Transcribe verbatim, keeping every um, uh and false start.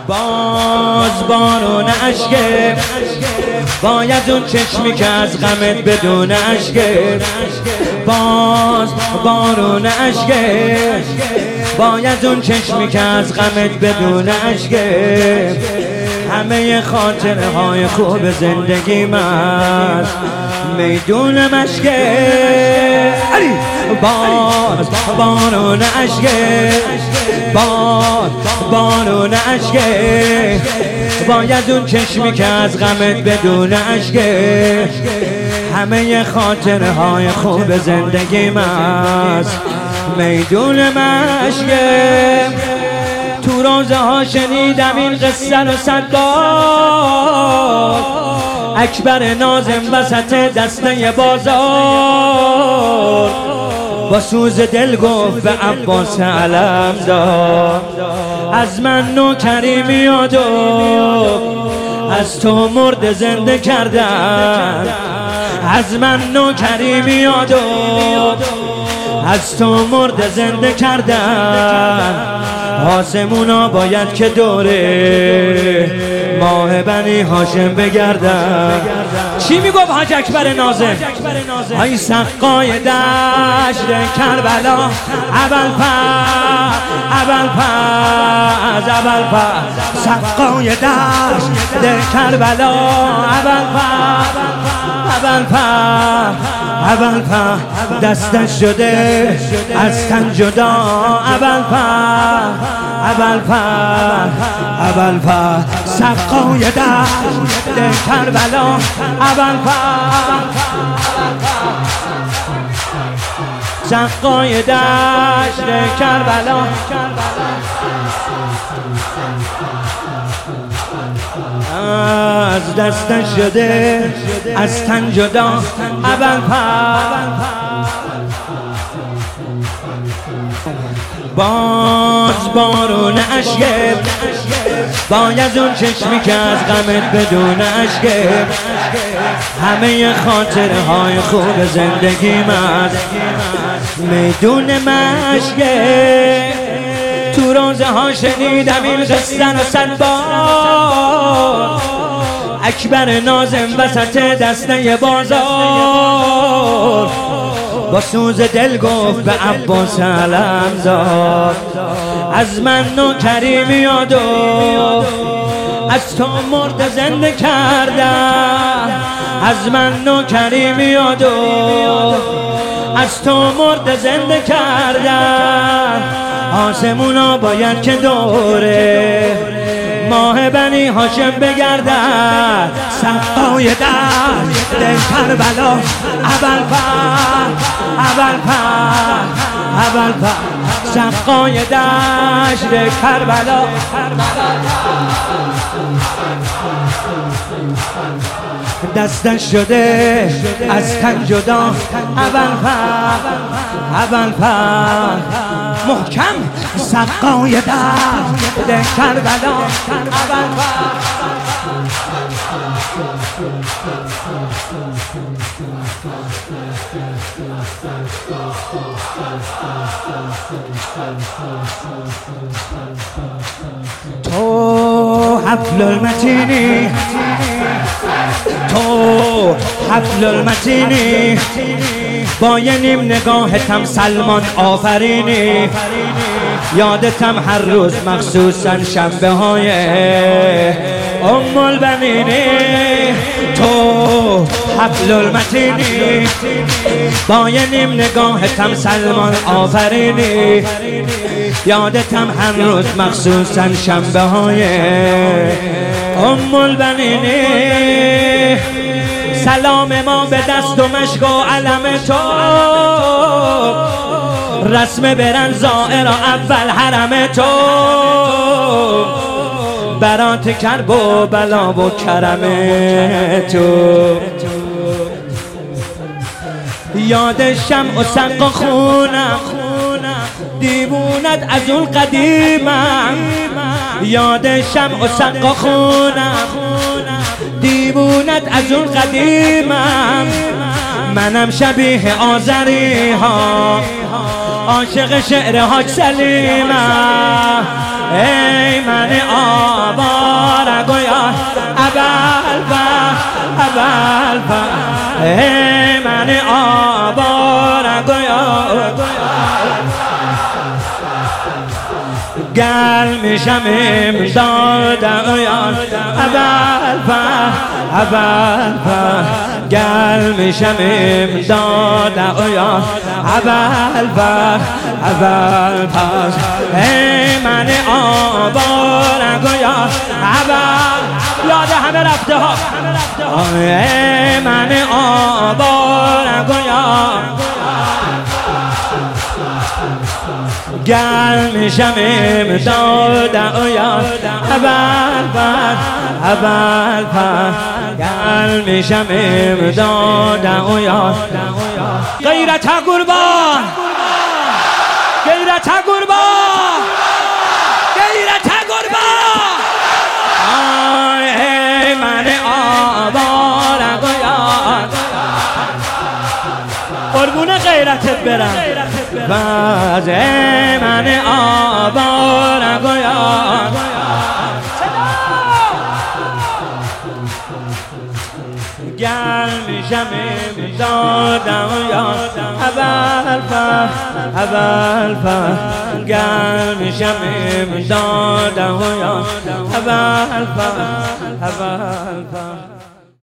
باز بارون اشکه، باید اون چشمی که از غمت بدون اشکه. باز بارون اشکه، باید اون چشمی که از غمت بدون اشکه. همه خاطره های خوب زندگی من میدون مشکه. باز بارون اشکه، باز بارون اشکه، باید اون چشمی که از غمت بدون اشکه. همه خاطره های خوب زندگی من میدون مشکه. تو روزه ها شنیدم این قصه رو صد بار، اکبر ناظم وسط دسته بازار با سوز دل گفت به عباس علمدار، از من نوکری میاد و از تو مرد زنده کردن. از من نوکری میاد و از تو مرد زنده کردن. آسمونا باید که دوره ماه بنی هاشم بگردن. چی میگفت حاج اکبر ناظم؟ ای سقای دشت کربلا، اول پر اول پر اول پر، سقای دشت کربلا، اول پر اول پر اول پر، دستش شده از تن جدا، اول پر اول پر اول پر، سقای دشت کربلا، اول پر سقای دشت کربلا. از دستش شده از تن جدا، اول پر باز بارون اشکه، باید اون چشمی که از غمت بدون اشکه. همه خاطره های خوب زندگی من میدون مشکه. تو روزه ها شنیدم این قصه رو صد بار، اکبر ناظم وسط دسته بازار با سوز دل گفت به عباس علمدار، از من نوکری میاد و از تو مرد زنده کردن. از من نوکری میاد و از تو مرد زنده کردن. آسمونا باید که دوره ماه بنی هاشم بگردن. سقای دشت کربلا، اول پر اول پر اول پر، سقای دشت کربلا. دستش شده از تن جدا، اول پر اول پر، محکم سقای دشت کربلا، اول پر. تو حبل المتینی، تو حبل المتینی، با یه نیم نگاهتم سلمان آفرینی. یادتم هر روز مخصوصا شنبه های ام البنینی. تو حبل المتینی، با یه نیم نگاهتم سلمان آفرینی. یادتم هر روز مخصوصا شنبه های ام البنینی. سلام ما به دست و مشک و علم تو، رسم برن زائر اول حرم تو. برات کرب و بلا و کرم تو، یاد شمع و سق و خونم، دیوونت از اون قدیمم. یاد شمع و سق و خونم، دیوونت از اون قدیمم. منم شبیه آذری ها، عاشق شعر حاج سلیمم. ای من آبا اول فر ای من آواره گل میشم امداد یار اول فر اول فر گل میشم امداد یار اول فر اول فر ای من آواره یار اول یاد همه رفته ها ای من آواره یار گل میشم امداد یار اول فر اول فر گل میشم امداد یار غیرت قربان غیرت قربان غیرت قربان ای من آواره یار قربون غیرتت برم باز من آواره یار گل میشم امدادم یار اول فر اول فر گل میشم امدادم یار اول فر اول فر